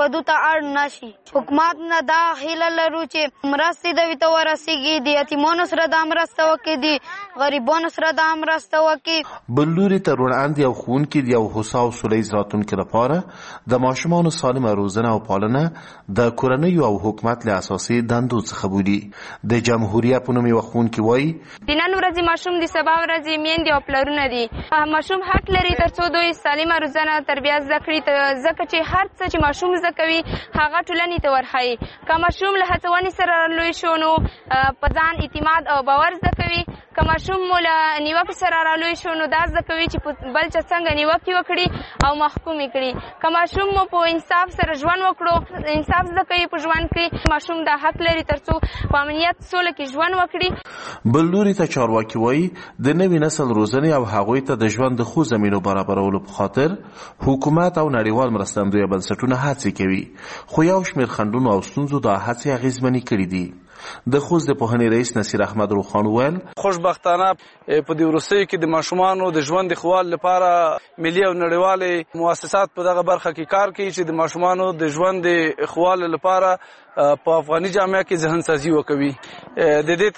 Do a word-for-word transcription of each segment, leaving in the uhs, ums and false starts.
ودو ته اړ نشي. حکومت نه دا هیله لرو چې مرستې دوی ته ورسیږي، د یتیمانو سره دا مرسته وکړي، د غریبانو سره دا مرسته وکړي. بل لوري ته روڼاندې او ښوونکي د یو هوسا او سولیز راتلونکي لپاره د ماشومانو سالمه روزنه او پالنه د کورنیو او حکومت له اساسي دندو څخه بولي. د جمهوریت په نوم یو ښوونکي وایي د نن ورځې ماشوم د سبا ورځې میندې او پلرونه دي. ماشوم حق لري تر څو دوی سالمه روزنه تربیه زده کړي، ځکه چې هر څه چې ماشوم زده کوي هغه ټولنې ته ورښيي. که ماشوم له هڅونې سره لوی شو نو په ځان اعتماد او باور زده کوي. که ماشوم مو له نیوکې سره رالوی شو نو دا زده کوي چې بل چا څنګه نیوکې وکړي او محکوم یې کړي. که ماشوم مو په انصاف سره ژوند وکړو، انصاف زده کوي په ژوند کې. ماشوم دا حق لري تر څو په امنیت سوله کې ژوند وکړي. بل لوري ته چارواکي وایي د نوي نسل روزنې او هغوی ته د ژوند د ښو زمینو برابرولو په خاطر حکومت او نړیوال مرستندویه بنسټونه هڅې کوي، خو یو شمېر خنډونو او ستونزو دا هڅې اغېزمنې کړي دي. د خوست د پوهنې رئیس نصیر احمد روخان وویل خوشبختانه په دې وروستیو کې د ماشومانو د ژوند د ښه والي لپاره ملي او نړیوالې مؤسسات په دغه برخه کې کار کوي چې د ماشومانو د ژوند د ښه والي لپاره په افغاني جامعه کې ذهن سازي وکوي. د دې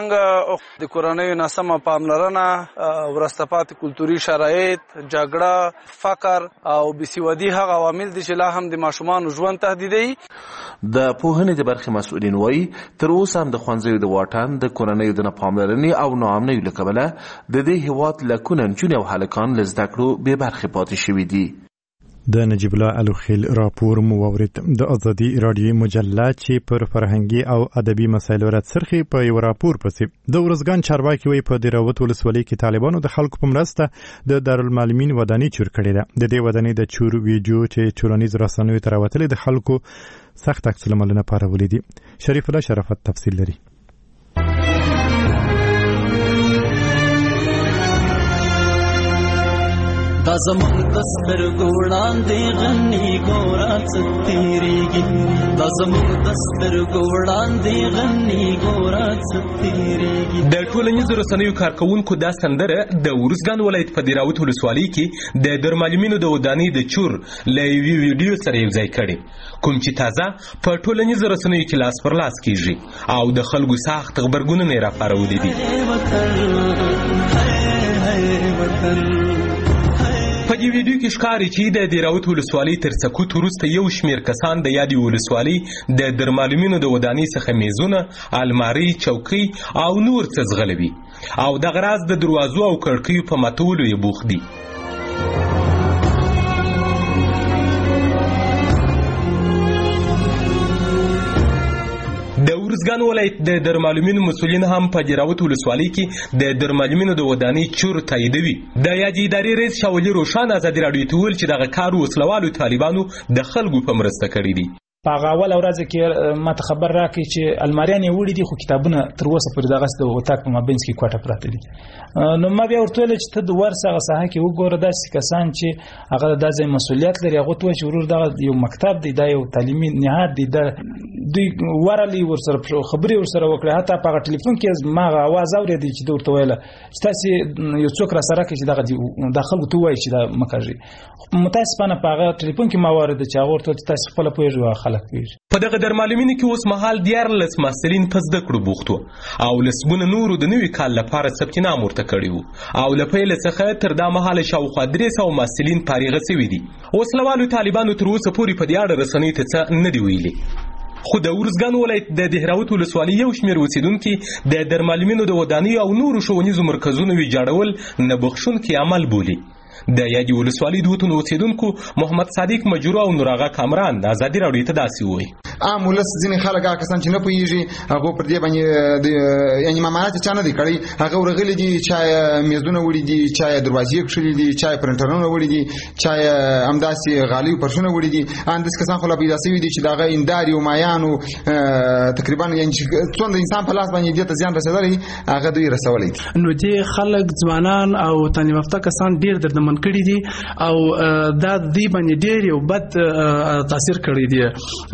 ترڅنګ د کورنیو ناسمه پاملرنه، وروسته پاتې کلتوري شرایط، جګړه، فقر او بېسوادي هغه عوامل دي چې لا هم د ماشومانو ژوند تهدیدوي. د پوهنې د برخې مسؤلین وایي تر اوسه هم د ښوونځیو د واټن، د کورنیو د نه پاملرنې او ناامنیو له کبله د دې هېواد لکونه نجونې او هلکان له زده کړو بې برخې پاتې شوي دي. د نجیب الله الوخیل راپور مو واورید. د ازادي راډیوي مجله چې پر فرهنګي او ادبي مسایلو راڅرخي په یو راپور پسې د ورځګان چارواکي وایي په دیراوت ولسوالۍ کې طالبانو د خلکو په مرسته د دارالمعلمین ودانۍ چور کړې ده. د دې ودانۍ د چور ویډیو چې ټولنیزو رسنیو ته راوتلې د خلکو سخت عکس العملونه پارولي دي. شریف الله شرافت تفصیل لري. دا زمون دستر ګوړان دی غنی ګورا ستیریږي، دا زمون دستر ګوړان دی غنی ګورا ستیریږي. د ټولنیزو رسنیو کارکونکو دا سندره د ورځګان ولایت په دیراوت ولسوالۍ کې د درمعلمینو د ودانۍ د چور له یوې ویډیو سره یو ځای کړي، کوم چې تازه په ټولنیزو رسنیو کې لاس پر لاس کیږي او د خلکو سخت خبرګونونه یې راپارولي دي. په دې ویډیو کې ښکاري چې د دیراوت ولسوالۍ تر سقوط وروسته یو شمېر کسان د یادې ولسوالۍ د درمعلمینو د ودانۍ څخه میزونه، المارۍ، چوکۍ او نور څه ځغلوي او دغه راز د دروازو او کړکیو په ماتولو یې بوخت دي. د ورځګان ولایت د درمعلمینو مسؤلین هم په دیراوت ولسوالۍ کې د درمعلمینو د ودانۍ چور تاییدوي. د یادې ادارې رئیس شاه ولي روښان ازادي راډیو ته وویل چې دغه کار وسلوالو طالبانو د خلکو په مرسته کړی دی. په هغه اول ورځ کې ما ته خبر راکړي چې الماریان یې وړي دي خو کتابونه تر اوسه پورې دغه د وطاق په مابینځ کې کوټه پراته دي. نو ما بیا ورته ویل چې ته د ورس هغه ساحه کې وګوره داسې کسان چې هغه د داسې مسؤلیت لري، هغه ته وایي چې ورور دغه یو مکتب دی، دا یو تعلیمي نهاد دی، دا دوی ورالي ورسره خبرې ورسره وکړي. حتی په هغه ټلیفون کې ما اواز اورېدی چې ورته ویله چې تاسې یو څوک را سره کړي چې دغه د خلکو ته وایي چې دا مه کوئ. متاسفانه په هغه ټلیفون کې ما واورېده چې هغه ورته ویل چې تاسې خپله پوهېږئ او خلک پوهېږي. په دغه درمعلمینو کې اوس مهال دیارلس محصلین په زده کړو بوخت وو او لسګونه نورو د نوي کال لپاره ثبت نام ورته کړي وو او له پیله څخه تر دا مهاله شاوخوا درې سوه محصلین فارغه سوي دي. وسلوالو طالبانو تر اوسه پورې په دې اړه رسنیو ته څه نه دي ویلي. خو د ورځګان ولایت د دیراوت ولسوالۍ یو شمېر اوسېدونکي د درمعلمینو د ودانیو او نورو ښوونیزو مرکزونو ویجاړول نه بخښونکی عمل بولي. د یادې ولسوالۍ د وتونو اوسېدونکو محمد صادق مجروح او نوراغه کامران د ازادي راډیو ته داسې ووایي. عام ولس ځینې خلک هغه کسان چې نه پوهېږي هغو پر دې باندې یعنې مامانات یې چا نه دی کړی، هغه ورغلي دي، چا یې میزونه وړي دي، چا یې دروازې کښلي دي، چا یې پرنټرونه وړي دي، چا یې همداسې غالۍ او فرشونه وړي دي. همداسې کسان خو لا پیدا سوي دي چې د هغه انداري او مایانو تقریبا یعنې چې څومره انسان په لاس باندې دې ته زیان رسېدلی هغه دوی رسولی دي. نو دې خلک ځوانان او تعلیم یافته کسان ډېر دردمن کړي دي او دا دوی باندې ډېر یو بد تاثیر کړی دی. نو دا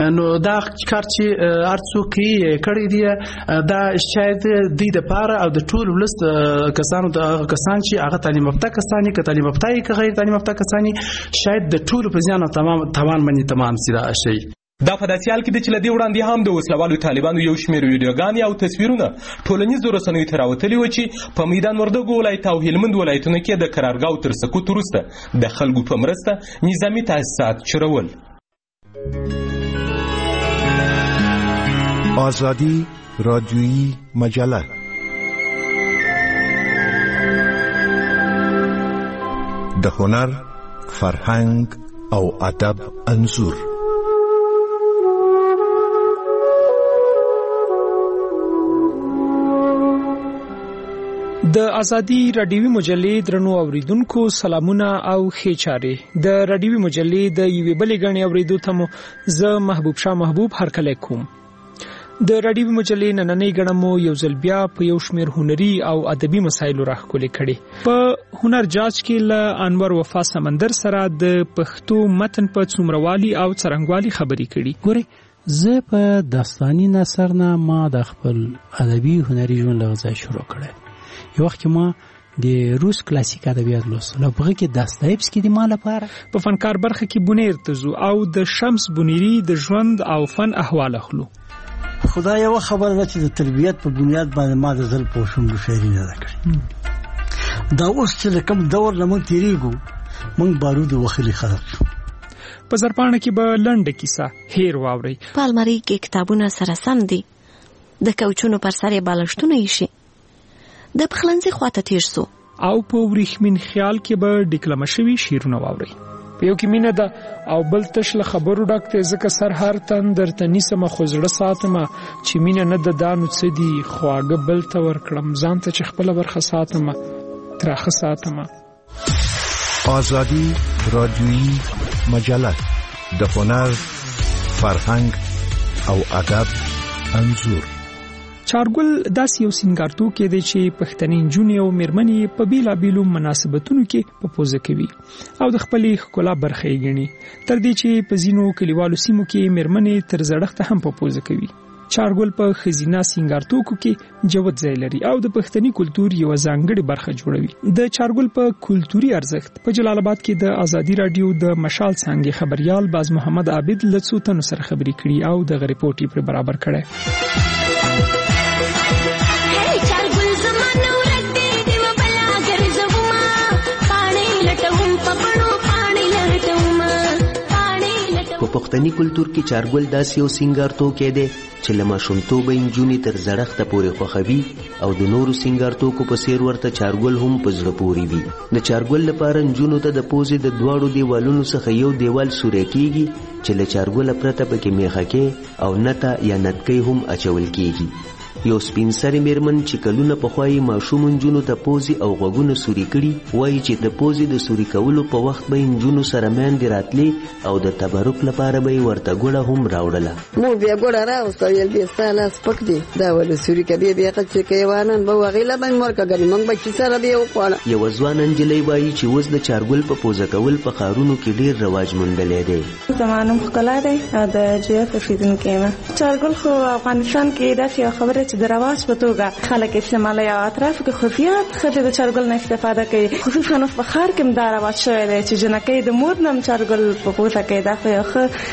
دا کار چې ارڅو کې کړی دی دا شاید د دې لپاره او د ټول ولست کسانو د کسان چې هغه تعلیم یافته کسان دي، که تعلیم یافته که غیر تعلیم یافته کسان دي، شاید د ټول په ځان تمام توان باندې تمام سي دا شي. دا په داسې حال کې د چې له دې وړاندې هم د وسلوالو طالبانو یو شمېر ویډیوګانې او تصویرونه ټولنیزو رسنیو ته راوتلي وو چې په میدان وردګو ولایت او هلمند ولایتونو کې د قرارګاو تر سقوط وروسته د خلکو په مرسته نظامي تاسیسات چورول. آزادی رادیویی مجله د هنر، فرهنګ او ادب انځور. د ازادي رادیوي مجلې درنو اوریدونکو سلامونه او ښې چارې. د رادیوي مجلې د یوې بلې غړي اوریدو ته مو زه محبوب شاه محبوب هرکلی کوم. د رادیوي مجلې نننۍ غړه مو یو ځل بیا په یو شمېر هنري او ادبي مسایلو راښکلې کړې. په هنر جاج کې له انور وفا سمندر سره د پښتو متن په څومروالي او څرنګوالي خبرې کړي. ګورئ زه په داستاني نثر نه ما د خپل ادبي هنري ژوند له ځای شروع کړی. یو وخت ما د روس کلاسیک ادبیات لوستل او هغه کې داستایفسکي د ما لپاره په فنکار برخه کې بونیر تزو او د شمس بونیری د ژوند او فن احوال اخلو. خدای یو خبره ده چې د تربیت په بنیاد باندې ما د ځل پوښوم د شعري نه کړی. دا اوس چې کوم دور لمون تیریږو مونږ بارود وخلی خلک شو. په زرپانه کې به لنډه کیسه هیر واوري. په المارۍ کې کتابونه سره سم دي، د کوچونو پر سر یې بالښتونه ایښي، د پخلنځي خواته تیر سو او په وریښمین خیال کې به ډیکلمه شوي شعرونه واورئ. په یو کې مینه ده او بل تش له خبرو ډک دی، ځکه سر هر تن درته نیسمه خو زړه ساتمه، چې مینه نه د دانو څه دي خواږه بل ته ورکړم، ځان ته چې خپله برخه ساتمه تراخه ساتمه. آزادی رادیویی مجله د هنر، فرهنګ او ادب انځور. چارګل داسې یو سینګارتوکی دی چې پښتنې نجونې او میرمنې په بیلابیلو مناسبتونو کې په پوزه کوي او د خپلې ښکلا برخه یې ګڼي، تر دې چې په ځینو کلیوالو سیمو کې میرمنې تر زړښته هم په پوزه کوي. چارګل په ښځینه سینګارتوکو کې جوت ځای لري او د پښتني کلتور یوه ځانګړې برخه جوړوي. د چارګل په کلتوري ارزښت په جلال آباد کې د ازادي راډیو د مشال څانګې خبریال باز محمد عابد له څو تنو سره خبرې کړي او دغه ریپورټ یې پرې برابر کړی. په پښتني کلتور کې چارګل داسې یو سینګارتوکی دی چې له ماشومتوبه نجونې تر زړښته پورې خوښوي او د نورو سینګارتوکو په څېر ورته چارګل هم په زړه پورې وي. د چارګل لپاره نجونو ته د پوزې د دواړو دیوالونو څخه یو دیوال سوری کیږي چې له چارګله پرته پکې میخکې او نته یا نتکۍ هم اچول کیږي. یو سپین سرې میرمن چې کلونه پخوا یې ماشوم نجونو ته پوزې او غوږونه سوري کړي وایي چې د پوزې د سوري کولو په وخت به نجونو سره میندې راتلې او د تبرک لپاره به یې ورته ګوړه هم راوړله. مور بیا ګوړه راوسته ویل بیا ستا لاس سپک دی دا ولې سوري که بیا بیا چې که یې وانن به هغې له به مې ورکړه ګنې موږ به کیسه را بیا وخواړه. یوه ځوانه نجلۍ وایي چې اوس د چارګل په پوزه کول په ښارونو کې ډېر رواج موندلی دی. زما نوم ښکلا دی او د جیات اوسېدونکی یم. چارګل خو افغانستان کې داسې یوه خبره چې د رواج په توګه خلک استعمالوي او اطرافو کې خفیات ښځې د چارګل نه استفاده کوي، خصوصا اوس په ښار کې هم دا رواج شوی دی چې جنکۍ د مور نه هم چارګل په پوزه کوي. دا خو یو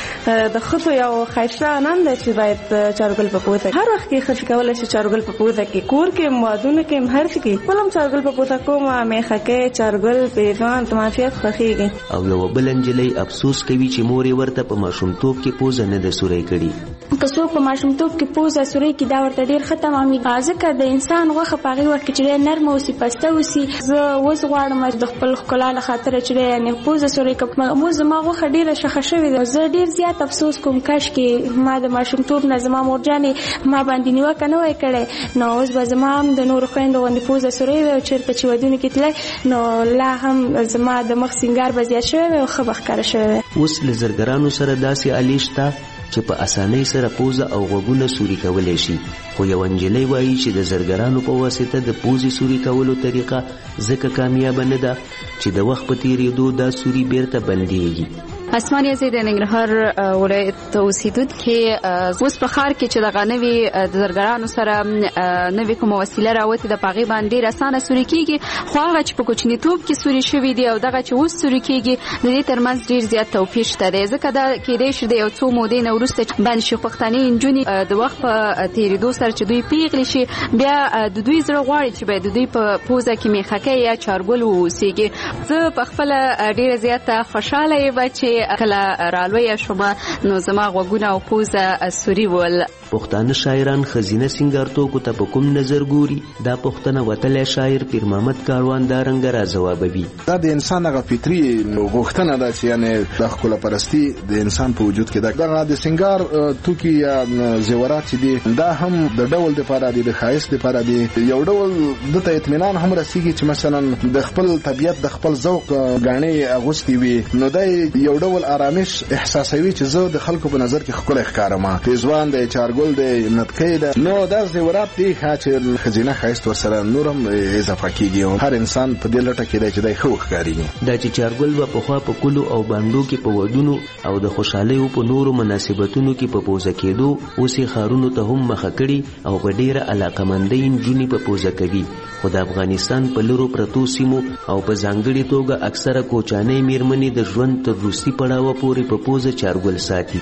ښه د ښځو یو ښایسته عنان دی چې باید چارګل په پوزه هر وخت کې ښځې کولی شي چارګل په پوزه کې کور کې هم وادونه کې هم هر څه کې خپل هم چارګل په پوزه کومه میخکۍ چارګل پیزان تماشیات خوښېږي. او یوه بله نجلۍ افسوس کوي چې مور یې ورته په ماشومتوب کې پوزه نه ده سوری کړې. که څوک په ماشومتوب کې پوزه سوری کړي دا ورته ډېر ښه تمامېږي، ځکه د انسان غوښه په هغې وخت کې چې ډېر نرمه اوسي پسته اوسي. زه اوس غواړم د خپل ښکلا له خاطره چې یعنې پوزه سوری کړم. اوس زما غوښه ډېره شخه شوې ده، زه ډېر زیات افسوس کوم کاشکې ما د ماشومتوب نه زما مورجانې ما باندې نیوکه نه وای کړی، نو اوس به زما هم د نورو خویندو غوندې پوزه سوری وی او چېرته چې ودونو کې تللی نو لا هم زما د مخ سینګار به زیات شوی وی او ښه به ښکاره شوی وی. اوس له زرګرانو سره داسې آلې شته چې په اسانۍ سره پوزه او غوږونه سوري کولی شي، خو یوه نجلۍ وایي چې د زرګرانو په واسطه د پوزې سوري کولو طریقه ځکه کامیابه نه ده چې د وخت په تېرېدو دا سوري بیرته بندېږي. اسمانیه زه د ننګرهار ولایت اوسیدونکې اوس په ښار کې چې دغه نوي د زرګرانو سره نوي کومه وسیله راوتې ده په هغې باندې ډېر اسانه سوري کېږي خو هغه چې په کوچنیتوب کې سوري شوي دي او دغه چې اوس سوري کېږي د دې ترمنځ ډېر زیات توپیر شته دی ځکه دا کېدی شي د یو څو مودې نه وروسته باندې شي پښتنې نجونې د وخت په تېرېدو سره چې دوی پیغلې شي بیا د دوی زړه غواړي چې باید د دوی په پوزه کې میخکۍ یا چارګل واوسېږي. زه په خپله ډېره زیاته خوشحاله یم چې کله رالویه شومه نو زما غوږونه او پوزه سوري ول. پښتانه شاعران ښځینه سینګارتوکو ته په کوم نظر ګوري؟ دا پوښتنه وتلی شاعر پیر محمد کاروان دا رنګه را ځوابوي. دا د انسان هغه فطري غوښتنه ده چې یعنې د ښکلا پرستي د انسان په وجود کې ده. دغه د سینګار توکي یا زیورات چې دي دا هم د ډول دپاره دي، د ښایست دپاره دي، یو ډول دته اطمینان هم رسیږي چې مثلا د خپل طبیعت د خپل ذوق ګاڼې اغوستې وي نو دی یو ډول آرامش احساسوي چې زه د خلکو په نظر کې ښکلی ښکارم، پیزوان دی، چارګل دی، نتکۍ ده. نو دا زیورات دي چې ښځینه ښایست ورسره نور هم اضافه کېږي او هر انسان په دې لټه کې دی چې دی ښه وښکارېږي. دا چې چارګل به پخوا په کلو او بانډو کې په ودونو او د خوشحالیو په نورو مناسبتونو کې په پوزه کېدو اوس یې ښارونو ته هم مخه کړي او په ډېره علاقمندۍ نجونې په پوزه کوي. خو د افغانستان په لرو پرتو سیمو او په ځانګړې توګه اکثره کوچانۍ میرمنې د ژوند تر وروستي پړاوه پورې په پوزه چارګل ساتي.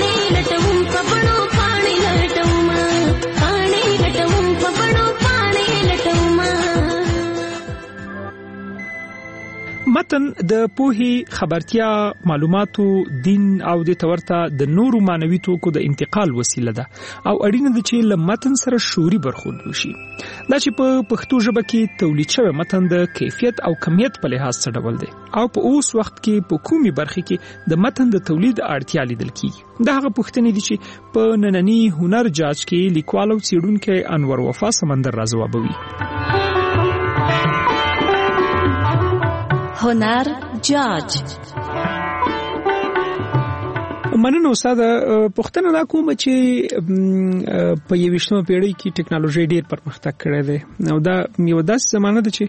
متن د پوهې، خبرتیا، معلوماتو، دین او د تورته د نورو معنوي توکو د انتقال وسیله ده او اړینه ده چې له متن سره شعوري برخورد وشي. دا چې په پښتو ژبه کې تولید شوی متن د کیفیت او کمیت په لحاظ څه ډول دی او په اوس وخت کې په کومي برخه کې د متن د تولید اړتیا لیدل کیږي. دا هغه پوښتنې دي چې په نننی هنر جاج کې لیکوال او څېړونکی انور وفا سمندر را ځوابوي. هنر جاج. مننه استاد. پښتنه دا کوم چې په یویشتمه پیړۍ کې ټکنالوژي ډیر پرمختګ کړی دی او دا یو داسې زمانه ده چې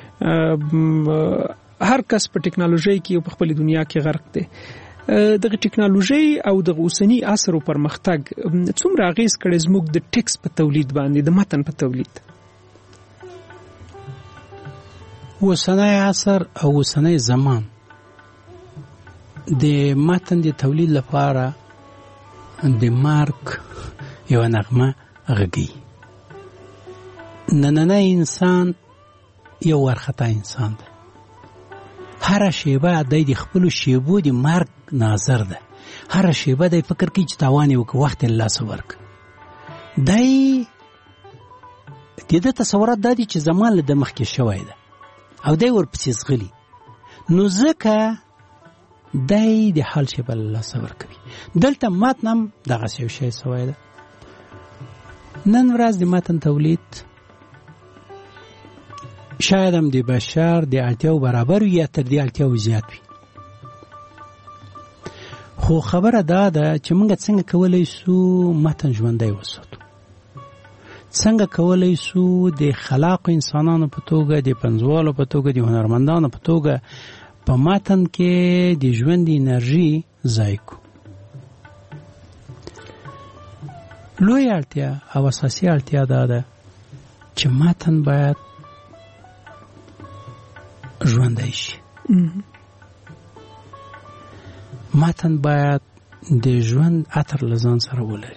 هر کس په ټکنالوژي کې په خپل دنیا کې غرق دی. دغه ټکنالوژي او د اوسنی عصر پرمختګ څومره اغیز کړی زموږ د ټیکس په تولید باندې، د متن په تولید؟ اوسنی عصر او اوسنی زمان د متن د تولید لپاره د مارک یو نغمه غږی. نننی انسان یو ورخطا انسان ده. هر شیبه د خپل شیبو د مارک ناظر ده. هر شیبه د فکر کې چې تاوان یو وخت الله سورک. دای د دې تصورات د دې چې زمان له مخ کې شوی ده او دای ورپسې زغلی نو ځکه دای د حال شي بل الله صبر کوي. دلته متن دغه څه شی سوی ده. نن ورځ د متن تولید شاید هم د بشر د اړتیاو برابر یا تر دې اړتیاو زیات وي. خو خبره دا ده چې موږ څنګه کولای شو متن ژوندی وساتو، څنګه کولای شو د خلاق انسانانو په توګه، د پنځوالو په توګه، د هنرمندانو په توګه په متن کې د ژوند انرژي ځای کو. لوی اړتیا او اساسي اړتیا دا ده چې متن باید ژوندی شي. متن باید د ژوند عطر له ځان سره ولري.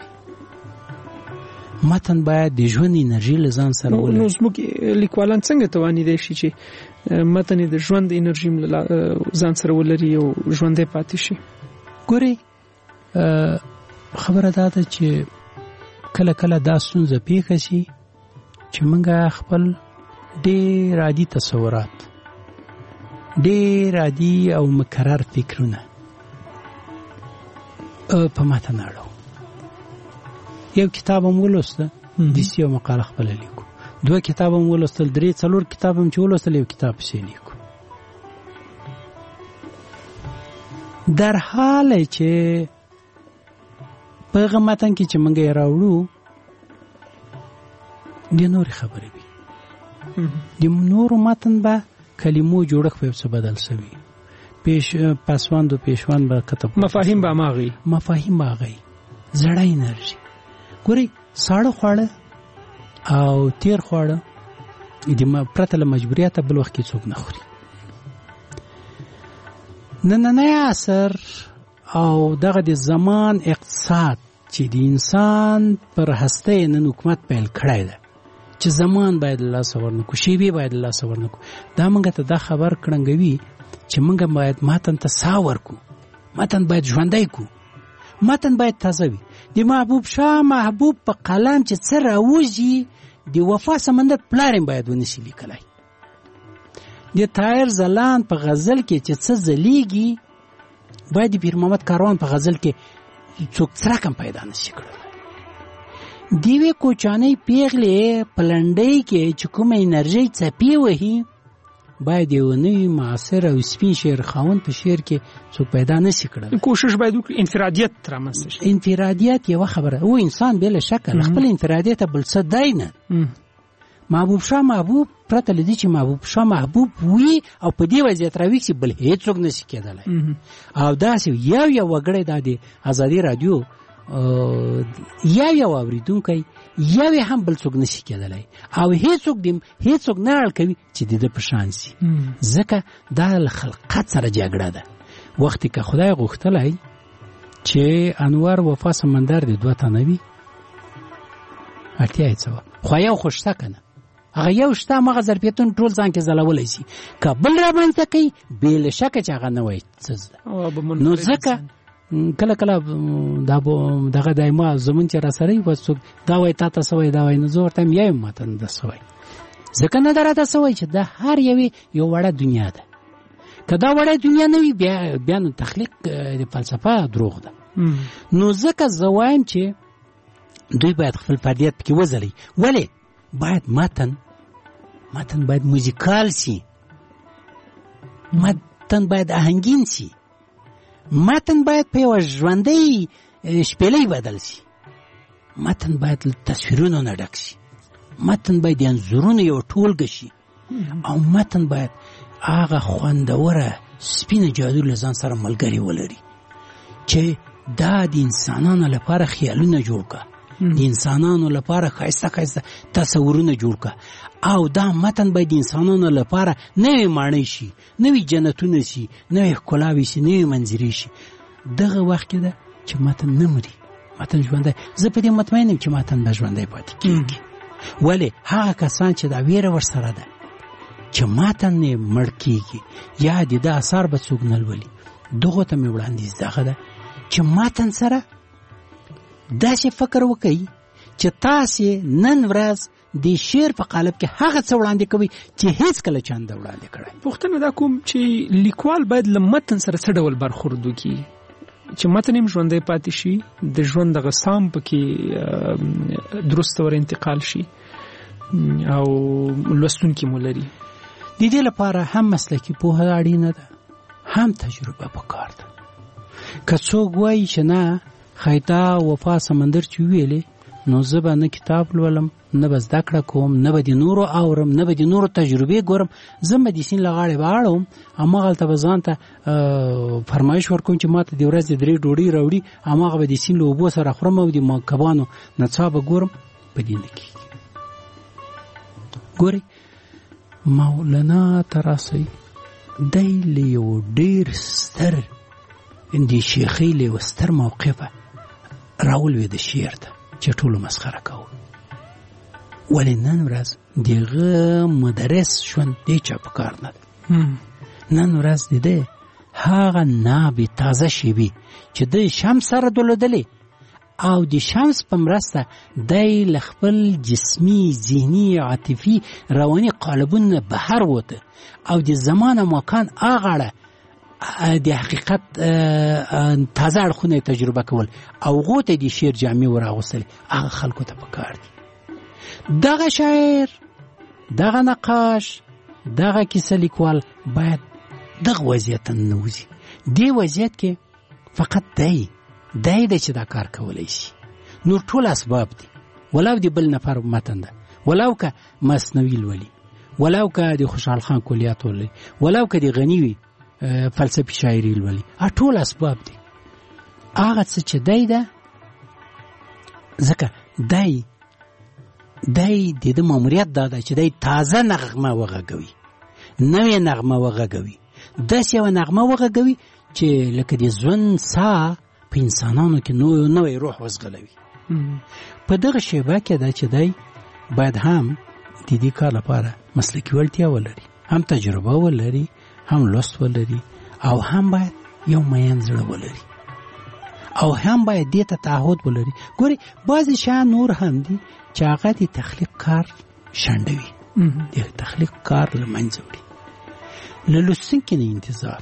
متن باید د ژوند انرژي له ځان سره ولري. نو زموږ لیکوالان څنګه توانیدای شي چې متن د ژوند انرژي ځان سره ولري او ژوندی پاتې شي؟ ګوري خبره دا ده چې کله کله دا ستونزه پیښه شي چې موږ خپل ډېر عادي تصورات، ډېر عادي او مکرر فکرونه په متن اړو. یو کتاب هم ولوسته، داسې یو مقاله خپله لیکو، دوه کتاب هم ولوستل، درې څلور کتاب هم چې ولوستل، یو کتاب پسې لیکو. در حال چې په هغه متن کې چې موږ یې راوړو د نورې خبرې وي. د نورو متن به کلمو جوړښت په څه بدل شوي، پیش پاسوند او پیشوند به کته مفاهیم به ماغي مفاهیم باغی زړه انرژي ګوري ساړه خواړه او تیر خواړه د پرته له مجبوریته بل وخت کې څوک نه خوري. نننی عصر او دغه د زمان اقتصاد چې د انسان پر هسته نن حکومت پیل کړی ده چې زمان باید الله سورنه کو شیبه باید الله سورنه کو دا موږ ته دا خبر کړنګوي چې موږ باید ماتن ته ساور کو ماتن باید ژوندۍ کو ماتن باید تازه وي. د محبوب شاه محبوب په قلم چې څه راوځي د وفا سمندر پلارم باید ونشي لیکلای. د طاهر زلان په غزل کې چې څه زلیږي باید د پیر محمد کاروان په غزل کې څوک څرکم پیدا نشي کړی. دیوی کوچانۍ پیغلې پلنډۍ کې چې کومه انرژي څپې وهي باید یو نوی معاصر او سپین شعر خاوند په شعر کې څوک پیدا نشي کړی. کوشش باید وکړي انفرادیت رامنځته شي. انفرادیت یو خبره او انسان بل شک خپل انفرادیت بل څه دی نه. محبوب شاه محبوب پرته لدی چې محبوب شاه محبوب وي او په دې وضعیت راوي چې بل هیڅ څوک نشي کېدلی. او داسې یو یو وګړی د ازادي رادیو یا یو اوریدونکی یا هم بل څوک نشي کېدلی او هیڅوک دیم هیڅوک نه اړ کوي چې د په شان سي. ځکه دا خلقت سره جګړه ده. وختي که خدای غوښتلی چې انوار وفا سمندر د دوه تنه وي اړتیا یې څه وه خو یو خو شته که نه هغه یو شته همغه ظرفیتونه ټول ځان کې ځلولی شي که بل رامنځته کوي بې له شکه چې هغه نوی څه زده. نو ځکه کله کله دغه دایما زمون چې را سره وي څوک دا وایي تا ته څه وایي دا وایي نو زه ورته یم یا یم ما ته نه ده څه وایي ځکه نه ده راته څه وایي چې دا هر یوې یو وړه دنیا ده. که دا وړه دنیا نه وي بیا بیا نو تخلیق د فلسفه دروغ ده. نو ځکه زه وایم چې دوی باید خپل فردیت پکې وځلي. ولې باید متن متن باید موزیکال سي متن باید آهنګین سي متن باید په یوه ژوندۍ شپېلۍ بدل سي متن باید له تصویرونو نه ډک سي متن باید د انځورونو یوه ټولګه شي او متن باید هغه خوندوره سپینه جادو له ځان سره ملګري ولري چې دا د انسانانو لپاره خیالونه جوړ کړه د انسانانو لپاره ښایسته ښایسته تصورونه جوړ کړه او دا متن باید د انسانانو لپاره نوې ماڼۍ شي نوې جنتونه شي نوې ښکلاوې شي نوې منظرې شي. دغه وخت کې ده چې متن نه مري متن ژوندی. زه په دې مطمئن یم چې متن به ژوندی پاتې کېږي. ولې هغه کسان چې دا ویره ورسره ده چې متن یې مړ کېږي یا د ده اثار به څوک نه لولي دغو ته مې وړاندیز دغه ده چې متن سره داسې فکر وکړئ چې تاسې نن ورځ د شعر په قالب کې هغه څه وړاندې کوي چې هیڅ کله چا نه ده وړاندې کړی. پوښتنه دا کوم چې لیکوال باید له متن سره څه ډول برخورد وکړي چې متن هم ژوندی پاتې شي د ژوند دغه سام پکې درست ور انتقال شي او لوستونکي مو لري. د دې لپاره هم مسلکي پوهه اړینه ده هم تجربه پکار ده. که څوک وایي چې نه خیتا وفا سمندر چې ویلې نو زه به نه کتاب لولم نه به زده کړه کوم نه به د نورو اورم نه به د نورو تجربې ګورم زه به د سیند له غاړې به اړوم هماغلته به ځان ته فرمایش ورکوم چې ما ته د ورځې درې ډوډۍ راوړي هماغه به د سیند له اوبو سره خورم او د کبانو نڅا به ګورم په دې نه کېږي. ګورئ مولانا ته راسئ دی له یو ډېر ستر د شیخۍ له یوه ستر موقفه راولوېده شعر ته چې ټولو مسخره کوو. ولې نن ورځ دغه مدرس ژوند دې چا په کار نه ده. نن ورځ د ده هغه نابې تازه شیبې چې د شمس سره درلودلې او د شمس په مرسته دی له خپل جسمي ذهني عاطفي رواني قالبونه بهر وته او د زمان او مکان هغه د حقیقت تازه اړخونه تجربه کول او هغو ته د شعر جامې وراغوستلې هغه خلکو ته پکار دي. دغه شاعر دغه نقاش دغه کیسه لیکوال باید دغه وضعیت ته ننوځي. دې وضعیت کې فقط دی دی دی چې دا کار کولی شي. نور ټول اسباب دي ولو د بل نفر متن ده ولو که مصنوي لولي ولو که د خوشحال خان کلیات ولولي ولو که د غني وي فلسفي شاعري لولي ټول اسباب دي هغه څه چې دی ده ځکه دی دی د ماموریت دا ده چې دی تازه نغمه وغږوي نوې نغمه وغږوي داسې یوه نغمه وغږوي چې لکه د ژوند ساه په انسانانو کې نوی روح وزغلوي په دغه شیبه کې ده چې دی باید هم د دې کار لپاره مسلکي وړتیا ولري هم تجربه ولري هم لوست ولري او هم باید یو مین زړه ولري او هم باید دې ته تعهد ولري ګوري بعضې شیان نور هم دي چې هغه د تخلیق کار شنډوي د تخلیق کار له منځه وړي له لوستونکي نه انتظار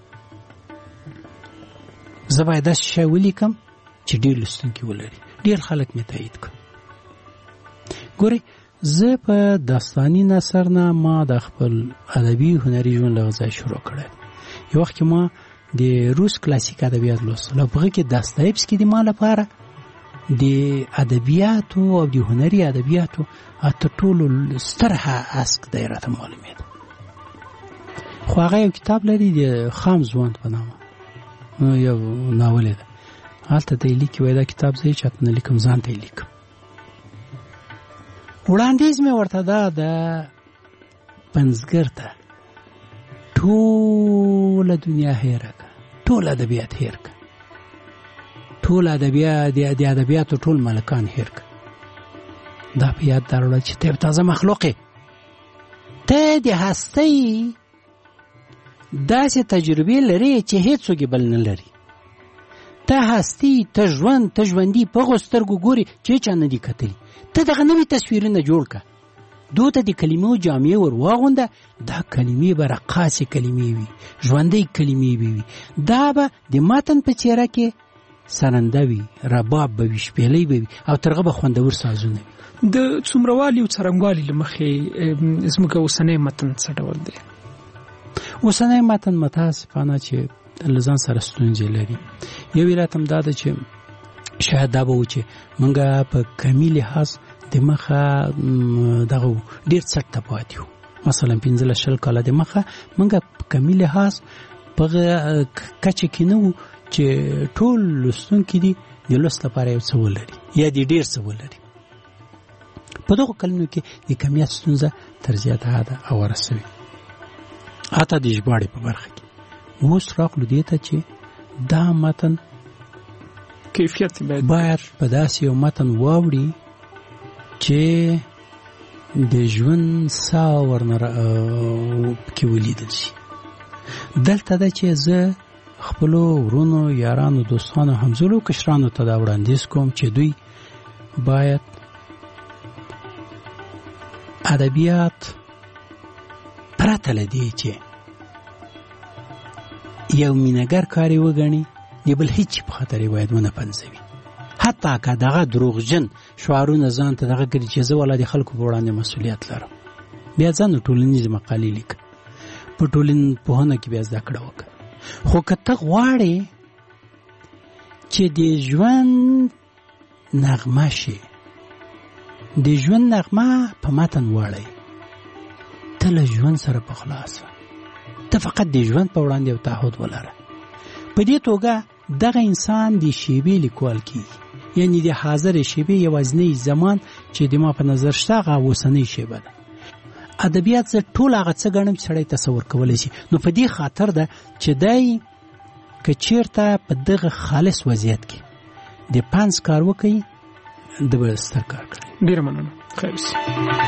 زه باید داسې شی ولیکم چې ډېر لوستونکي ولري ډېر خلک مې تایید کړ ګوري زه په داستاني نثر نه ما د خپل ادبي هنري ژوند له ځای شروع کړی یو وخت کې ما د روس کلاسیک ادبیات لوستل او په هغې کې داستایفسکي د ما لپاره د ادبیاتو او د هنري ادبیاتو تر ټولو ستر اسک دی راته معلومېده خو هغه یو کتاب لري د خام ځوان په نامه یو ناول ده هلته ته یې لیکي وایي دا کتاب زه یې چاته نه لیکم ځان ته یې لیکم وړاندیز مې ورته دا د پنځګر ته ټوله دنیا هیره کړه ټول ادبیات هیر کړه ټول ادبیات د ادبیاتو ټول ملکان هیر کړه دا په یاد دراوړه چې ته تازه مخلوق یې ته د هستۍ داسې تجربې لري چې هیڅوک بل نه لري ته هستی ته ژوند ته ژوندي په هغو سترګو ګوري چې چا نه دي کتلي ته دغه نوي تصویرونه جوړ کړه دو ته د کلمو جامې ور واغونده دا کلمې به رقاصې کلمې وي ژوندۍ کلمې به وي دا به د متن په څیره کې سرنده وي رباب به وي شپېلۍ به وي او تر هغه به خوندور سازونه وي د څومروالي او څرنګوالي له مخې زموږ اوسنی متن څه ډول دی اوسنی متن متاسفانه چې له ځان سره ستونزې لري یو علت هم دا ده چې شاید دا به و چې موږ په کمي لحاظ د مخه دغه ډېر څټ ته پاتې وو مثلا پنځلس شل کاله د مخه موږ په کمي لحاظ په کچه کې نه وو چې ټول لوستونکي دي د لوست لپاره یو څه ولري یا د ډېر څه ولري په دغو کلونو کې د کمیت ستونزه تر زیاته ده هواره سوې حتی د ژباړې په برخه کې اوس راغلو دې ته چې دا متن کیفیت باید په داسې یو متن واوړي چې د ژوند ساه ورنه پکې ولیدل شي دلته ده چې زه خپلو ورونو یارانو دوستانو همزولو کشرانو ته دا وړاندیز کوم چې دوی باید ادبیات پرته له دې چې یو مینهګر کاری وګڼي د بل هیڅ په خاطر یې باید ونه پنځوي حتی که دغه دروغجن شعارونه ځان ته دغه کړي چې زه والا د خلکو په وړاندې مسؤلیت لرم بیا ځان ټولنیزې مقالې لیکه په ټولنپوهنه کې بیا زده کړه وکړه خو که ته غواړې چې د ژوند نغمه شي د ژوند نغمه په متن واړی ته له ژوند سره په خلاصه ته فقط د ژوند په وړاندې یو تعهد ولره په دې توګه دغه انسان د شیبې لیکوال کیږي یعنی د حاضر شیبې یوازینی زمان چې د ما په نظر شته هغه اوسنۍ شیبه ده ادبیات زه ټول هغه څه ګڼم چې سړی تصور کولی شي نو په دې خاطر ده چې دی که چیرته په دغه خالص وضعیت کې د پنځ کار وکړي د به ستر کار کړي ډېره مننه خیر اوسې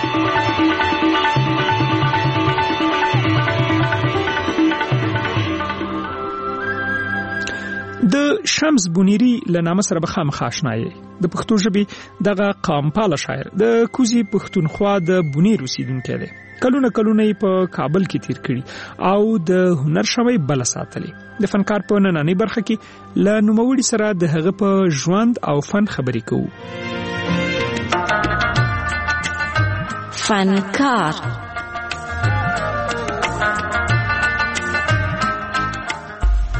د شمس بونیری له نامه سره به خامخا اشنا یې د پښتو ژبې دغه قامپاله شاعر د کوزي پښتونخوا د بونیر اوسیدونکی دی کلونه کلونه یې په کابل کې تیر کړي او د هنر شمعې بله ساتلې د فنکار په نننۍ برخه کې له نوموړي سره د هغه په ژوند او فن خبرې کوو فنکار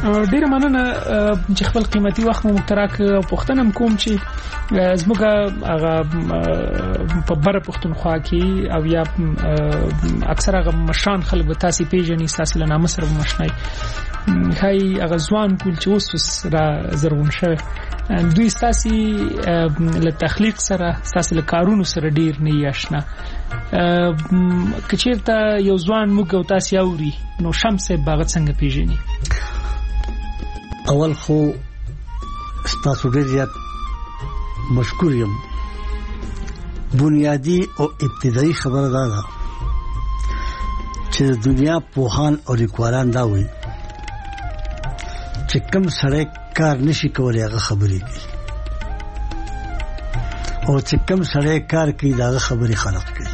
ډیره مننه چې خپل قیمتي وخت مو متراک او پښتنم کوم چې زموږ هغه په بره پښتونخوا کې او یا اکثر هغه مشان خلک به تاسو پیژنې تاسو له نامه سره مشنای هاي هغه ځوان کول چې اوس را زرغون شوی دوی تاسو له تخلیق سره تاسو له کارونو سره ډیر نه آشنا کچیرته یو ځوان موږ او تاسو یوري نو شمس باغ څنګه پیژنې اول خو تاسو ډیر زیات مشکور یم بنیادی او ابتدایي خبره ده چې دنیا پوهان او لیکوالان دا وایي چې کوم سړی کار نشي کولای هغه خبرې کوي او چې کوم سړی کار کوي دا خبرې خلق کوي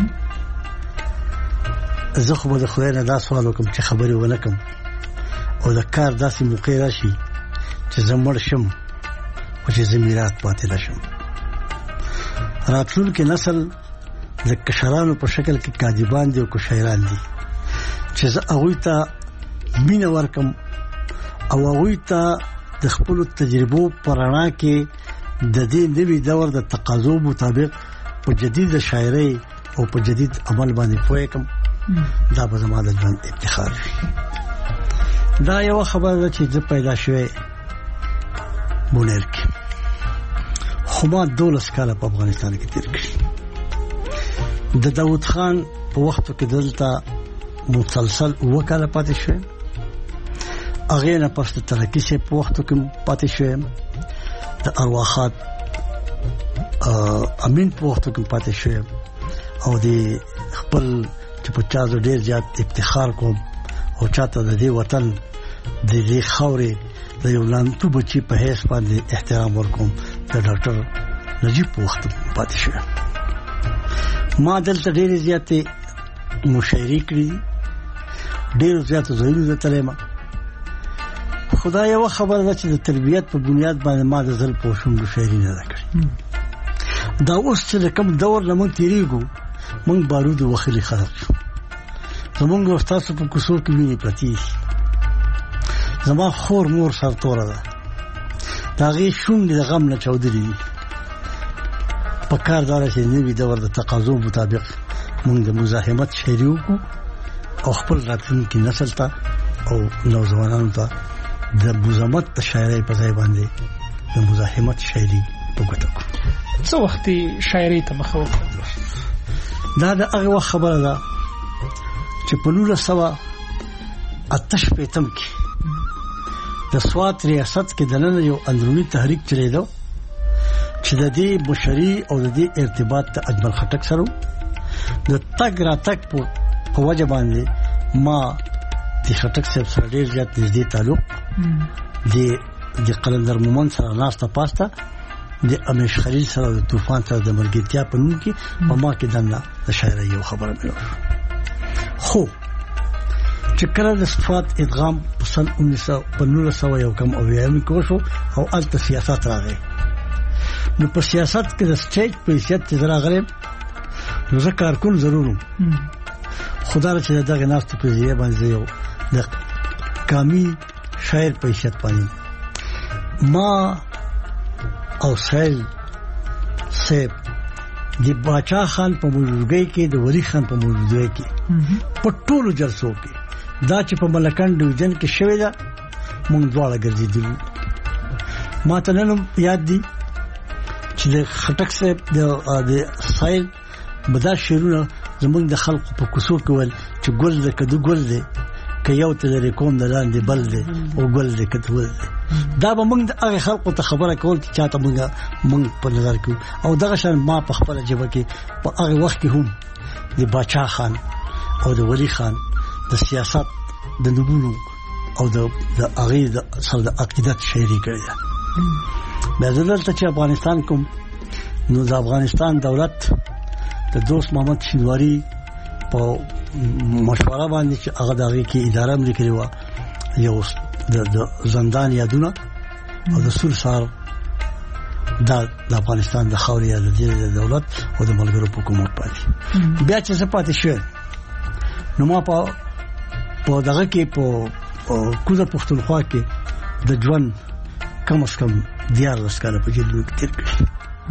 زه خو به د خدای نه دا سوال وکم چې خبرې ونه کوم او د کار داسې موقع راشي چې زه مړ شم او چې زه میراث پاتې راشم راتلونکي نسل د کشرانو په شکل کې کاذبان دي او کو شاعران دي چې زه هغوی ته مینه ورکم او هغوی ته د خپل تجربو په رڼا کې د دې نوي دور د تقاضو مطابق په جدید شاعرۍ او په جدید عمل باندې پوه کم دا به زما د ژوند افتخار وي دا یو خبره ده چې زه پیدا شوی بونیر کې خو ما دولس کاله په افغانستان کې تیر کړي د داود خان په وختو کې دلته مسلسل اوه کاله پاتې شوی هغې نه پس د ترکي صاحب په وختو کې پاتې شوی د ارواخات امین په وختو کې پاتې شوی او د خپل چې په چا زه ډېر زیات افتخار کوم او چاته د دې وطن د دې خاورې د یو لانتو بچي په حیث باندې احترام ورکوم د ډاکټر نجیب په وخت پاتې شوی ما دلته ډېرې زیاتې مشاعرې کړي ډېرو زیاتو ځایونو ته تللی ما خدا یو خبره ده چې د تربیت په بنیاد باندې ما د ځل په شونډو شاعري نه ده کړې دا اوس چې د کوم دور نه موږ تېرېږو موږ بارودو وخلي خلق شو زمونږ او ستاسو په کوڅو کې وینې پرتې زما خور مور سرتوره ده د هغې شونډې د غم نه چاودلې دي په کار دا ده چې نوي دور د تقاضو مطابق موږ د مزاحمت شاعري وکړو او خپل راتلونکي نسل ته او نوځوانانو ته د مزاحمت د شاعرۍ په ځای باندې د مزاحمت شاعري په ګوته کړو څه وخت شاعرۍ ته مخه وکړو دا د هغه وخت خبره ده چې په نولس سوه اته شپېتم کې د سوات ریاست کې دننه یو اندروني تحریک چلیدو چې د دې بشري او د دې ارتباط ته اجمل خټک سره د تګ را تګ په وجه باندې ما د خټک صاحب سره ډېر زیات نږدې تعلق د د قلندر مومن سره ناسته پاسته د امیش خلیل سره د طوفان سره د ملګرتیا په نوم کې په ما کې دنه د شاعرۍ یو خبره مې خو چې کله د صفات ادغام په سن نولس سوه یو کم اویایم کې وشو او هلته سیاست راغی نو په سیاست کې د سټیج په حیثیت چې زه راغلم نو زه کارکون ضرور وم خدا را چې دغه ناستو په ځای باندې یو د کامي شاعر په حیثیت باندې ما او سهیل صاحب د باچا خان په موجودګۍ کې د ولی خان په موجودګۍ کې په ټولو جلسو کې دا چې په ملکان ډیویژن کې شوې ده موږ دواړه ګرځېدلو ما ته نن یاد دي چې د خټک صاحب د سهیل بدا شعرونه زمونږ د خلقو په کوڅو کې ول چې ګل دی که د ګل دی که یو ته لرې کوم د لاندې بل دی او ګل دی که ول دی دا به موږ د هغې خلقو ته خبره کول چې چاته موږ موږ په نظر کې او دغه شان ما په خپله ژبه کې په هغې وخت کې هم د باچا خان او د ولی خان د سیاست د نومونو او د هغې سره د عقیدت شاعري کړې ده بیا زه دلته چې افغانستان کوم نو د افغانستان دولت د دوست محمد شینواري په مشوره باندې چې هغه د هغې کې اداره هم لیکلې وه یو د زندان یادونه او د سور سار دا د افغانستان د خاورې یا د دولت او د ملګرو په حکومت باندې بیا چې زه پاتې شوم نو ما په په دغه کې په کوزه پښتونخوا کې د ژوند کم از کم دیارلس کاله په جیل کې تیر کړي.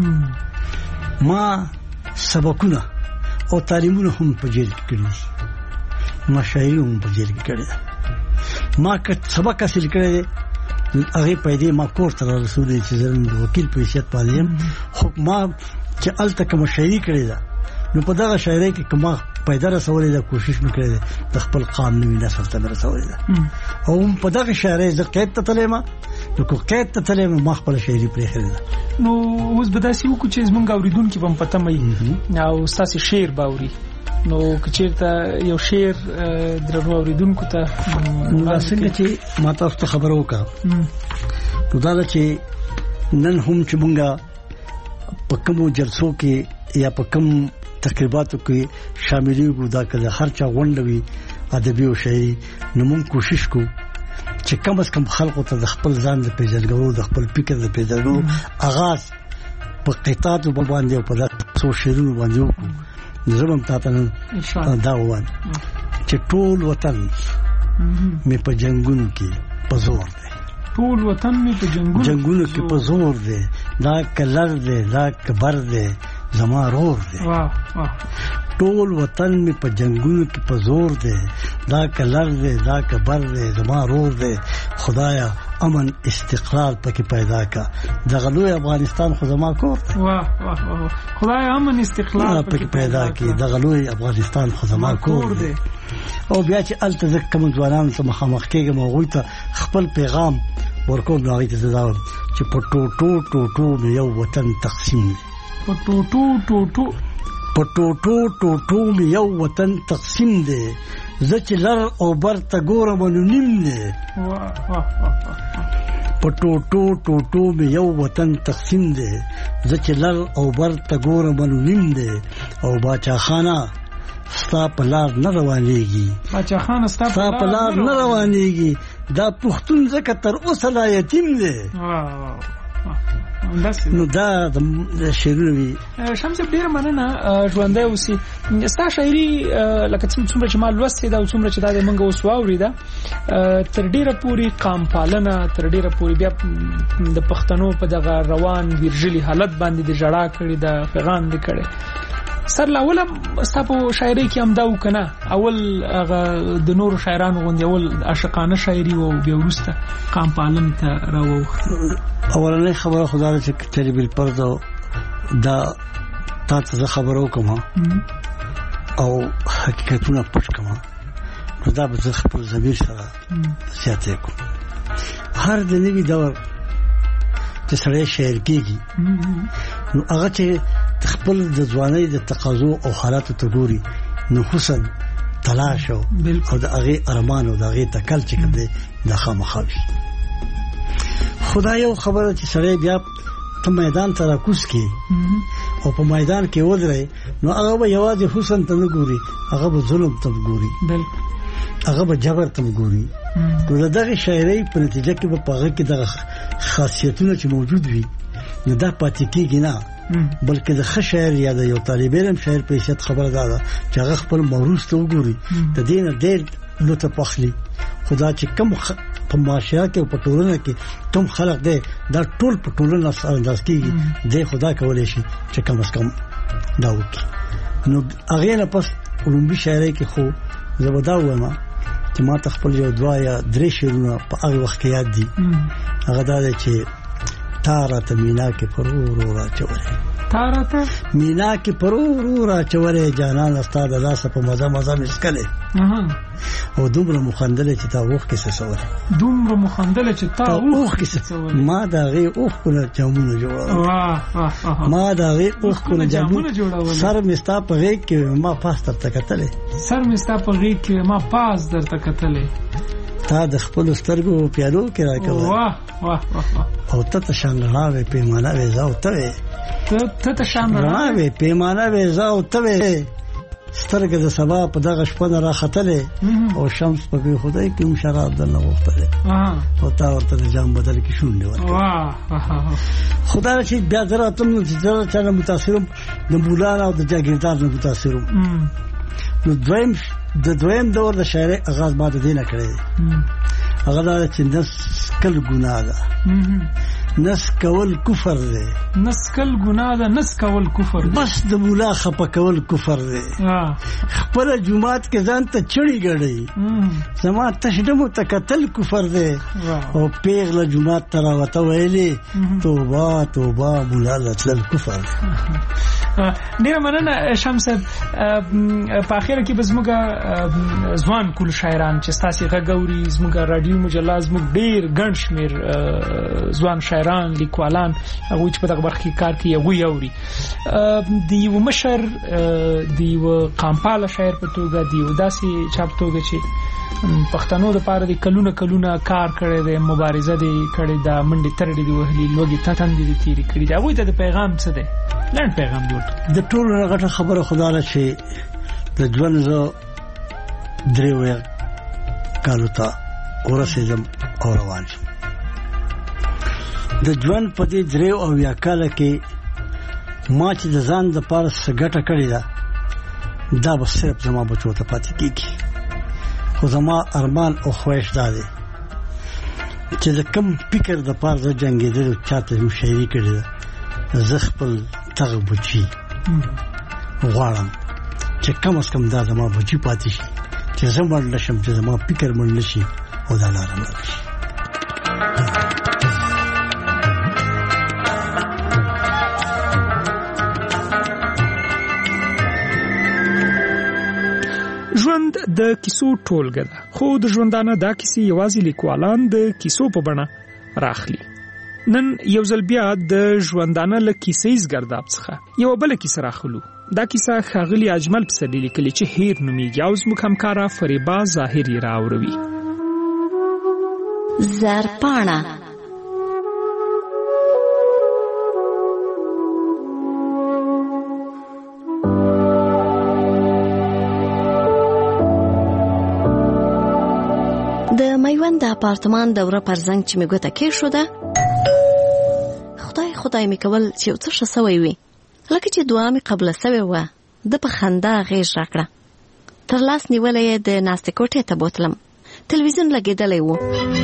ما سبقونه او تعلیمونه هم په جیل کې کړي، ما شاعري هم په جیل کې کړې ده. ما که سبق حاصل کړی دی هغې پیدې ما کور ته رارسولې چې زه د وکیل په حیثیت باندې یم، خو ما چې هلته کومه شاعري کړې ده نو په دغه شاعرۍ کې که ما پیدا رسولې ده کوشش مې کړی دی د خپل قام نوي نسل ته مې رسولې ده. او په دغه شاعرۍ زه قید ته تللی یم، نو که قید ته تللی یم ما خپله شاعري پرېښې ده. نو اوس به داسې وکړو چې زمونږ اورېدونکي به هم په تمه وي او ستاسې شعر به اوري، نو که چېرته یو شعر درنو اورېدونکو ته نو دا څنګه چې ما تاسو ته خبره وکړه نو دا ده چې نن هم چې مونږ په کومو جلسو کې یا په کوم تقریباتو کې شاملېږو، دا که د هر چا غونډه وي ادبي او شاعري، نو مونږ کوشش کوو چې کم از کم خلکو ته د خپل ځان د پېژندګلو د خپل فکر د پېژندګلو آغاز په قطعاتو باندې او په داسې شعرونو باندې وکړو. زه به هم تاته نن دا ووایم چې ټول وطن مې په جنګونو کې په زور دی، ټول وطن مې په جنګونو کې په زور دی، دا کلر دی دا کبر دی زما رور دی. ټول وطن مې په جنګونو کې په زور دی، دا کلر دی دا کبر دی زما رور دی. خدایا امن استقرار پکې پیدا کا، دغه لوی افغانستان خو زما کور دی. واه واه واه خدایا امن استقرار پکې پیدا کی، دغه لوی افغانستان خو زما کور دی. او بیا چې الته ځکه کوم ځوانانو ته مخامخ کېږم هغوی ته خپل پیغام ورکوم، نو هغوی ته زه دا وایم چې په ټوټو ټوټو مې یو وطن تقسیم دی، په ټوټو ټوټو په ټوټو ټوټو مې یو وطن تقسیم دی، زه چې لر او بر ته ګورم نو نیم دی. په ټوټو ټوټو مې یو وطن تقسیم دی، زه چې لر او بر ته ګورم نو نیم دی. او باچا خانه ستا په لار نه روانېږي، باچا خانه ستا په لار نه روانېږي، دا پښتون ځکه تر اوسه لا یتیم دی. نو دا د شعرونه وي. شمس ډېره مننه ژوندی اوسي. ستا شاعري لکه څومره چې ما لوستې ده او څومره چې دا د موږ اوس واورېده تر ډېره پورې قام پالنه، تر ډېره پورې بیا د پښتنو په دغه روان ویرژلي حالت باندې د ژړا کړې ده، فغان دې کړی. سر لاوله ستا په شاعرۍ کې هم دا و که نه اول هغه د نورو شاعرانو غوندې اول عاشقانه شاعري و او بیا وروسته قام پالنې ته راووښته؟ اولنۍ خبره خو دا ده چې چلې بالفرض دا تا ته زه خبره وکړم او حقیقتونه پټ کړم نو دا به زه خپل ضمیر سره زیاتی کړم. هر د نوي دور چې سړی شاعر کېږي نو هغه چې خپل د ځوانۍ د تقاضو او حالاتو ته ګوري نو حسن تلاش او د هغې ارمان او د هغې تکل چې کوم دی دا خامخا وي. خدا یو خبره چې سړی بیا ته میدان ته راکوز کړي او په میدان کې ودرې نو هغه به یوازې حسن ته نه ګوري، هغه به ظلم ته ګوري، هغه به جبر ته ګوري. نو د دغې شاعرۍ په نتیجه کې به په هغه کې دغه خاصیتونه چې موجود وي نو دا پاتې کېږي نه، بلکې د ښه شاعر یا د یو طالب علم شاعر په حیثیت خبره دا ده چې هغه خپل موروث ته وګوري، د دې نه ډېر لطف اخلي. خدا چې کم په معاشره کې او په ټولنه کې کوم خلق دی دا ټول په ټولنه انداز کېږي، دی خدا کولی شي چې کم از کم دا وکړي. نو هغې نه پس علومبي شاعرۍ کې خو زه به دا ووایم چې ما ته خپل یو دوه یا درې شعرونه په هغې وخت کې یاد دي. هغه دا دی چې تا راته مینا کې پر ورو راچولی، تا راته مینا کې پر ورو راچولی، جانان ستا د لاسه په مزه مزه مې څکلی، او دومره مخندلی چې تا اوښ کې څڅولی، دومره مخندلی چې تا اوښ کې څڅولی، ما د هغې اوښکونه جامونه جوړول، ما د هغې اوښکونه جامونه جوړول، سر مې ستا په غېږ کې ما پاس درته کتلی، سر مې ستا په غېږ کې ما پاس درته کتلی، تا د خپلو سترګو پیالو کې راکولی، او ته ته شان رڼا وې پیمانه وې زه او ته وې، ته ته شان رڼا وې پیمانه وې زه او ته وې، سترګې د سبا په دغه شپه نه راختلې او شمس په بې خدای کې هم شراب درنه غوښتلی او تا ورته د جام بدل کې شونډې ورکړې. خو دا چې بیا زه راتلم نو چې زه چا نه متاثر وم د مولان او د جاګیردار نه متاثر وم. نو دویم د دویم دور د شاعرۍ آغاز ما د دې نه کړی دی هغه دا چې نس کل ګناه ده نس کول کفر دی نس کل ګناه ده نس کول کفر دی بس د مولا خپه کول کفر دی خپل جمعات کې ځان ته چړی غړي زما تشدمو ته قتل کفر دی او پیغله جمعات ته راوته ویلې توبه توبه مولا لتل کفر ډیره مننه شمس صاحب په اخر کې بزموږه ځوان کول شاعران چې ستاسو غږوري زموږه رادیو مجله زموږ ډیر ګڼ شمیر ځوان شاعران لیکوالان هغه چې په دغه برخه کې کار کوي هغه یوري دی و مشر دی و قامپاله شاعر په توګه دی و داسې چاپ توګه چې پښتنو د پاره د کلونه کلونه کار کړی دی مبارزه دی کړی دا منډي ترډي دی وهلي لوګي تاتن دی تیری کړی دا وایي د پیغام څه دی لړ پیغام دی د ټولو غټه خبره خدا له چې د ژوند زو دریو کالو ته ورسېدم او روان شم د ژوند په دې دریو او یا کال کې ما چې د ځان د پاره سګټه کړی دا دا به صرف زما بچو ته پاتې کیږي خو زما ارمان او خواهش دا دی چې د کم فکر د پاره د جنگیدل چاته مشاعري کړی زه خپل تغه بچي غواړم چې کم از کم دا زما بچي پاتې شي چې زه مړ نشم چې زما فکر مړ نشي او دا لاره مړ شي ژوند د کیسو ټولګه ده خو د ژوندانه دا کیسې یوازې لیکوالان د کیسو په بڼه راخلي نن یو ځل بیا د ژوندانه له کیسې زګرداب څخه یو بل کیسه راخلو دا کیسه ښاغلي اجمل پسرلي لیکلې چې هیر نومیږي او زموږ همکاره فریبا ظاهري راوروي زرپاڼه د میوند د اپارتمان دوره پر زنګ چې مې ګوته کې شو ده خدای خدای مې کول چې یو څه ښه سوی وي لکه چې دعا مې قبله سوې وه د په خندا غېږ راکړه تر لاس نیولی یې د ناستې کوټې ته بوتلم تلویزیون لګېدلی و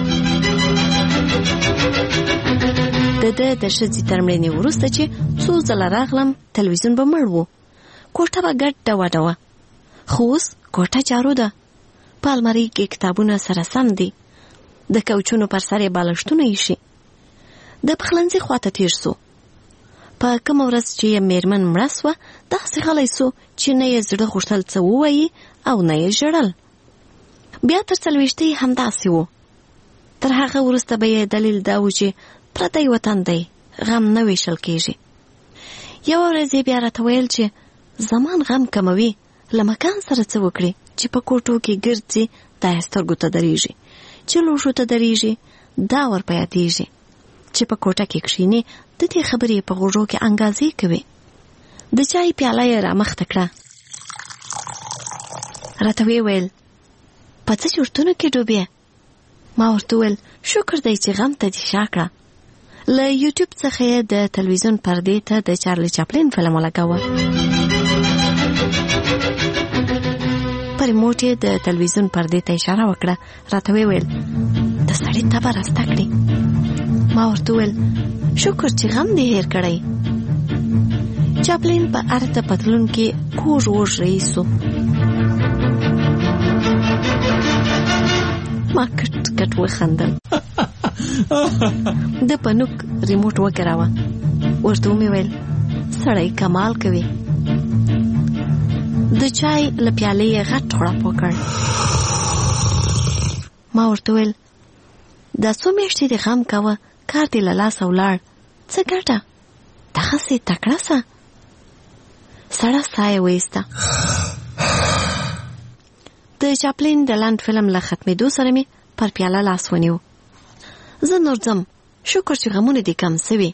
د ده د ښځې تر مړینې وروسته چې څو ځله راغلم تلویزیون به مړ و کوټه به ګډ ډوه ډوه خو اوس کوټه جارو ده په المارۍ کې کتابونه سره سم دي د کوچونو پر سر یې بالښتونه ایښي د پخلنځي خواته تیر سو په کومه ورځ چې یې میرمن مړه سوه داسې غلی سو چې نه یې زړه غوښتل څه ووایي او نه یې ژړل بیا تر څلوېښتۍ همداسې و تر هغه وروسته به یې دلیل دا و چې پردی وطن دی غم نه ویشل کېږي یوه ورځ یې بیا راته ویل چې زمان غم کموي له مکان سره څه وکړي چې په کوټو کې ګرځي دا یې سترګو ته درېږي چې لوښو ته درېږي دا ورپه یادېږي چې په کوټه کې کښېني د دې خبرې په غوږو کې انګازې کوي د چای پیاله یې رامخته کړه راته ویې ویل په څه چورتونو کې ډوبې ما ورته وویل شکر دی چې غم ته دې شا کړه له یوټیوب څخه یې د تلویزیون پردې ته د چارلی چاپلین فلم ولګاوه په ریموټ یې د تلویزیون پردې ته اشاره وکړه راته ویې ویل د سړي تبه راسته کړې ما ورته ویل شکر چې غم دې هیر کړی چاپلین په ارته پتلون کې کوږ وږ رئیسو ما کټ کټ وخندل د پنوک ریموټ وکراوه ورته مې ویل سړی کمال کوي د چای له پیالې یې غټ غړپ وکړ ما ورته ویل دا څو میاشتې دې غم کوه کار دې له لاسه ولاړ څه ګټه دغسې تکړه سه سړه ساه یې وایسته د چاپلین د لنډ فلم له ختمېدو سره مې پر پیاله لاس ونیو زه نور ځم شکر چې غمونه دې کم سوي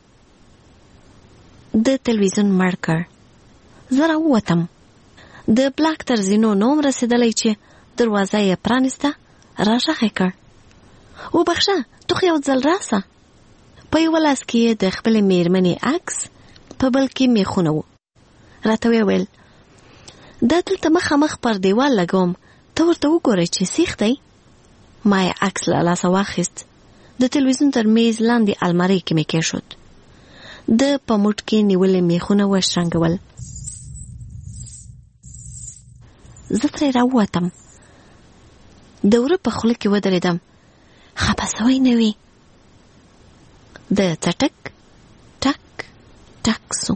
د تلویزیون مړ کړ زه راووتم د بلاک تر زینو نوم رسېدلی چې دروازه یې پرانیسته راغږ یې کړ وبخښه تو خو یو ځل راسه په یوه لاس کې یې د خپلې میرمنې عکس په بل کې میخونه و راته ویې ویل دا دلته مخامخ پر دیوال لګوم ته ورته وګورئ چې سیخ دی ما یې عکس له لاسه واخیست. د تلویزیون تر میز لاندې المارۍ کې مې کېښود. د په موټ کې نیولې میخونه وشرنګول. زه ترې راووتم. د وره په خوله کې ودرېدم. خپه سوی نه وي. د څټک ټک ټک سو.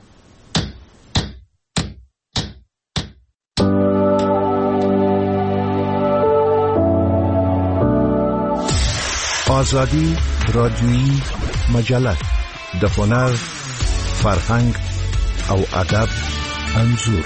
آزادی رادیویی مجله د هنر، فرهنګ او ادب انځور.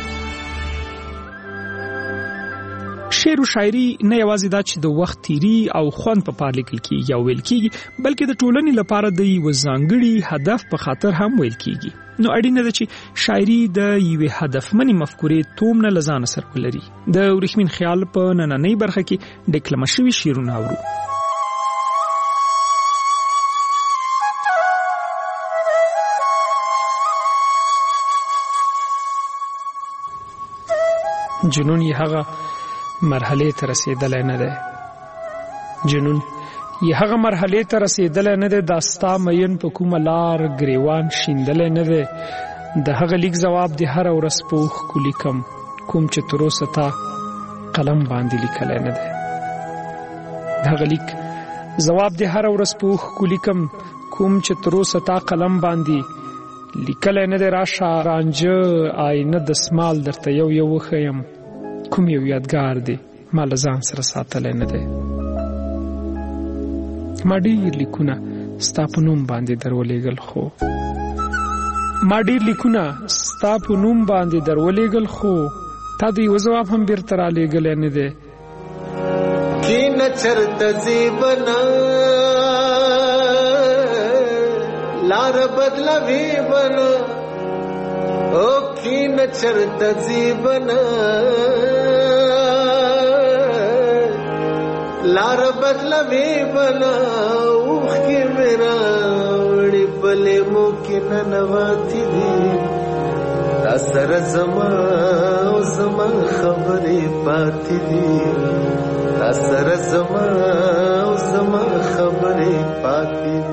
شعر و شاعري نه یوازې دا چې د وخت تیری او خوند په پار لیکل کېږي یا ویل کېږي، بلکې د ټولنې لپاره د یوه ځانګړي هدف په خاطر هم ویل کېږي. نو اړینه ده چې شاعري د یوې هدفمنې مفکورې تومنه له ځانه سره ولري. د ورېښمین خیال په نننۍ برخه کې ډیکلمه شوي شعرونه اورو. جنون یې هغه مرحله ته رسیدلی نه دی. جنون یې هغه مرحله ته رسیدلی نه دی. دا ستا مین په کومه لار ګریوان شیندلی نه دی. د هغه لیک ځواب د هره ورځ په اوښکو لیکم، کوم چې تر اوسه تا قلم باندې لیکلی نه دی. د هغه لیک ځواب د هره ورځ په اوښکو لیکم، کوم چې تر اوسه تا قلم باندې لیکلی نه دی. راشه رانجه آینه دسمال درته یو یو وښیم، کوم یو یادګار دی ما له ځان سره ساتلی نه دی. ما ډېر لیکونه ستا په نوم باندې درولېږل، خو ما ډېر لیکونه ستا په نوم باندې درولېږل خو تا د یوه ځواب هم بیرته رالېږلی نه دی. کینه چرته ځې بنه لار بدلوي بنه، او کینه چرته ځې بنه لار بدلوي بنه، اوښکې مې راوړې بلې مو کې ننواتې دي. تا سره زما او زما خبرې پاتې دي. تا سره زما او زما خبرې پاتې دي.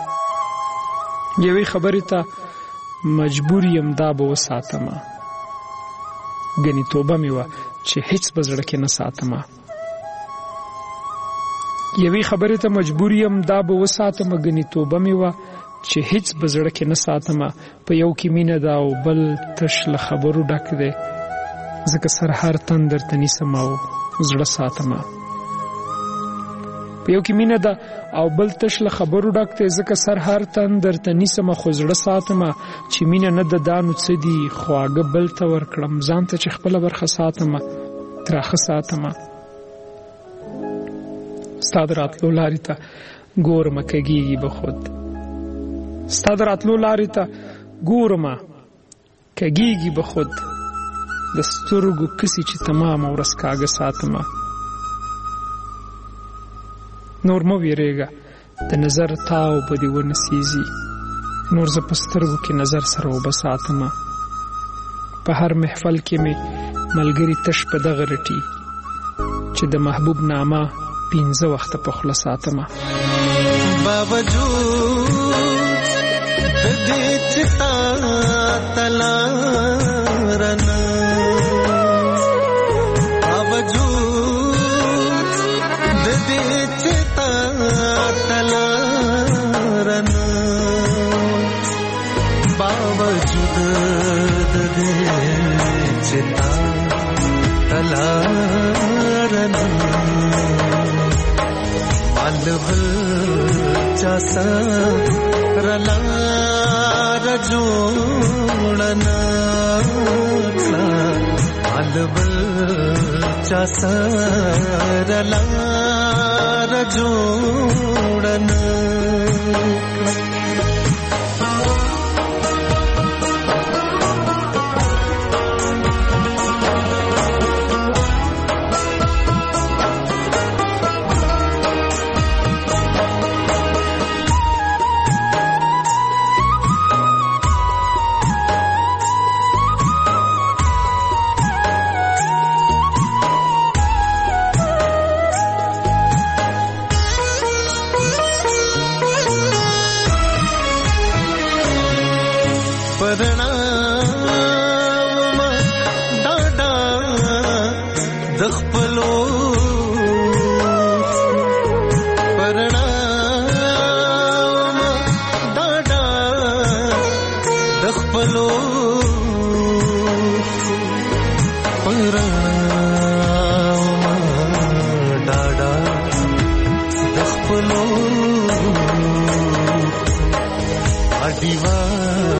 یوې خبرې ته مجبور یم دا به وساتمه، ګنې توبه مې وه چې هیڅ به زړه کې نه ساتمه. یوې خبرې ته مجبور یم دا به وساتمه، ګنې توبه مې وه چې هیڅ به زړه کې نه ساتمه. په یو کې مینه ده او بل تش له خبرو ډک دی، ځکه سر هر تن درته نیسم او زړه ساتمه. په یو کې مینه ده او بل تش له خبرو ډک دی، ځکه سر هر تن درته نیسمه خو زړه ساتمه. چې مینه نه ده دا نو څه دي، خواږه بل ته ورکړم، ځان ته چې خپله برخه ساتمه تراخه ساتمه. ستا د راتلو لارې ته ګورمه کږېږي به خود، ستا د راتلو لارې ته ګورمه کږېږي به خود. د سترګو کسي چې تمامه ورځ کاږه ساتمه. نور مه ویرېږه د نظر تاو به دې ونسیږي، نور زه په سترګو کې نظر سره اوبه ساتمه. په هر محفل کې مې ملګري تش په دغه رټي چې د محبوب نامه پینځه وخته په خوله ساتمه. باوجود د دې چې تا ته لارنه، باوجود د دې چې تا ته لارنه، باوجود د دې چې تا ته لارنه، بل چا سره لار جوړنا کړه، بل چا سره لار جوړنا پرنا ډاډا د خپلو پرنا ډاډا د خپلو